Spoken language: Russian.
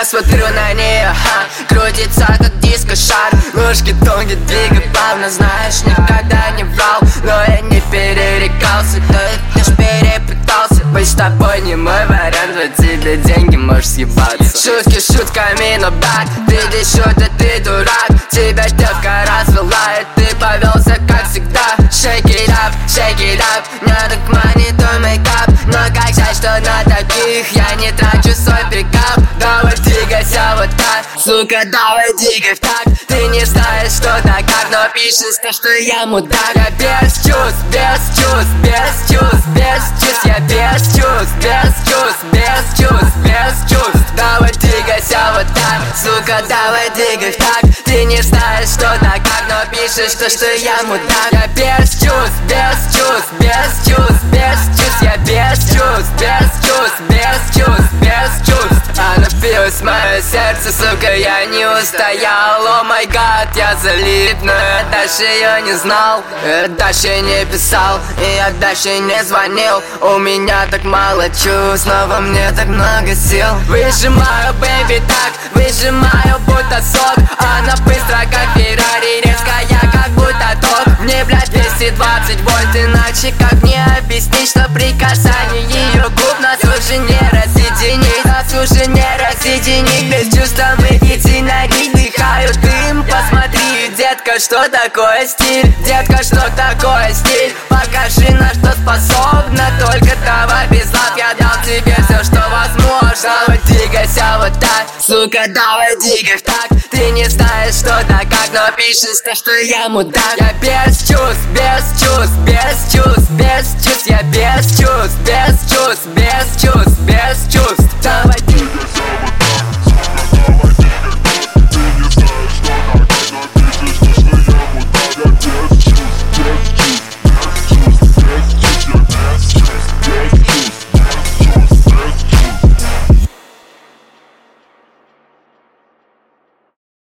Я смотрю на нее, крутится как диско-шар. Ножки тонкие, двигай плавно, знаешь, никогда не врал. Но я не перерекался, ты лишь перепытался. Быть с тобой не мой вариант, вот тебе деньги, можешь съебаться. Шутки шутками, но брат, ты дешёт, да ты дурак. Тебя девка развела, и ты повелся как всегда. Shake it up, не так money, то мейкап. Но как жаль, что на таких я не трачу свой пикап. Давай двигайся вот так, сука, давай двигай в так. Ты не знаешь, что да как, но пишешь то, что я мудак. Я без чувств, без чувств, без чувств, без чувств. Я без чувств, без чувств, без чувств, без чувств. Давай двигайся вот так, сука, давай двигай в так. Ты не знаешь, что да как, но пишешь то, что я мудак. Я без чувств, без чувств, без чувств, без чувств. Я без чувств, без чувств, без чувств, без чувств. Она впилась в мое сердце, сука, я не устоял. О май гад, я залип, но я дальше ее не знал. Я дальше не писал, и я дальше не звонил. У меня так мало чувств, но во мне так много сил. Выжимаю, бэйби, так, выжимаю, будто сок. Она быстро, как Феррари, резкая, как будто ток. Мне, блядь, 220 вольт, иначе как мне объяснить, что при касании ее губ нас уже не разъединить. Нас уже не разъединить, без чувства мы единорог. Дыхаю дым, посмотри, детка, что такое стиль. Детка, что такое стиль. Покажи, на что способна, только давай без лав. Я дал тебе все, что возможно. Давай двигайся вот так, сука, давай двигай в так. Ты не знаешь, что да как, но пишешь то, что я мудак. Я без чувств, без чувств, без